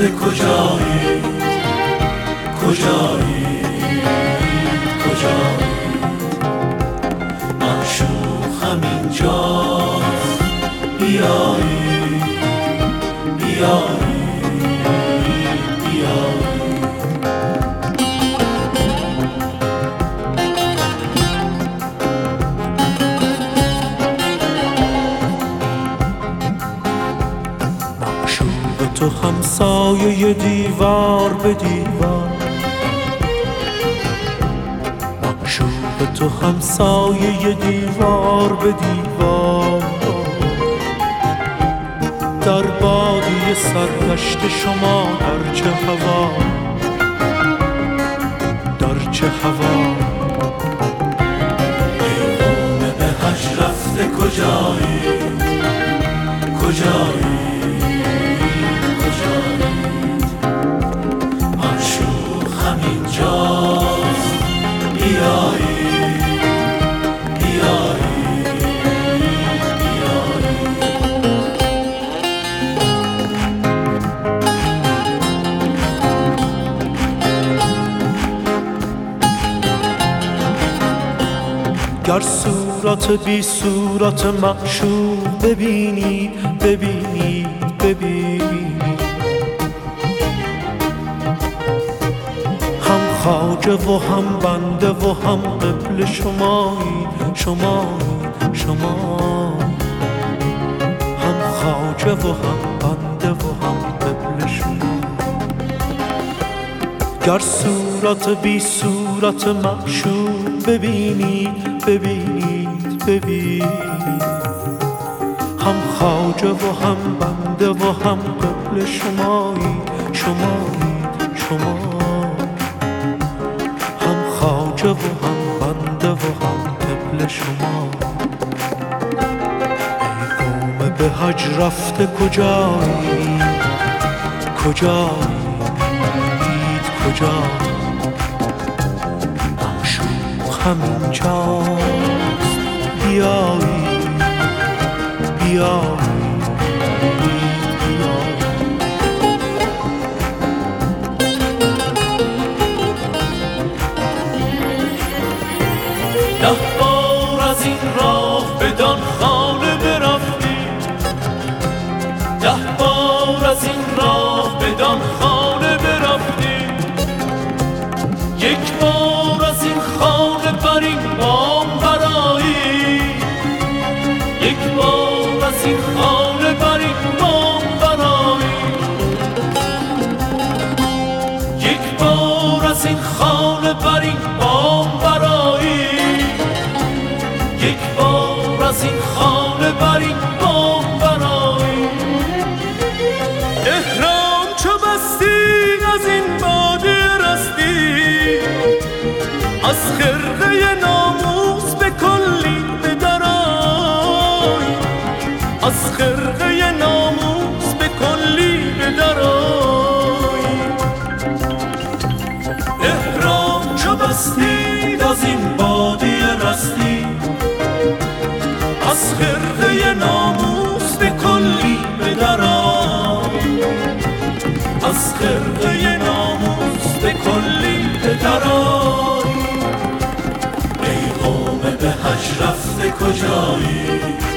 رفته کجایی، کجایی، کجایی؟ معشوق همینجاست، بیایی، بیایی، بیایی. تو همسایه دیوار به دیوار، معشوق تو همسایه دیوار به دیوار، در بادی سرگشت شما در چه هوا، در چه هوا؟ پیغام به هجر رفته کجایی، کجایی، اینجاست، بیایی، بیایی، بیایی. گر صورت بی صورت معشوق ببینید، ببینید، ببینید، خواجه و هم بنده و هم قبل شمایی، شمایی، شما. هم خواجه و هم بنده و هم قبل شما. گر صورت بی صورت معشوق ببینید، ببینید، ببینید، هم خواجه و هم بنده و هم قبل شمایی، شمایی، شما. خواجه و هم بنده و هم قبل شما. پیغام به هجر رفته کجایی، کجایی، کجایی؟ معشوق همینجاست، بیایی، بیایی، بیایی. ده بار از این راه بدان خانه برفتی، ده بار از این راه بدان خانه برفتی، یک بار از این خانه بر این بام برایی، یک بار از این خانه بر این بام برایی، یک بار از این خانه بر این بام برایی، یک بار از این خانه بر این بام برایی. احرام چو بستی از این باده رستی، از خرقه ناموس به کلی بدرای، از خرقه ناموس به کلی بدرای. احرام چو بستی از این باده رستی، از خرقه ناموس به کلی بدرای، از خرقه ناموس به کلی بدرای. پیغام به هجر رفته کجایی،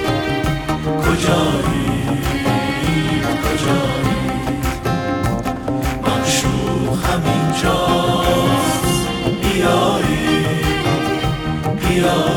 کجایی، کجایی؟ معشوق همینجاست، بیایی، بیایی.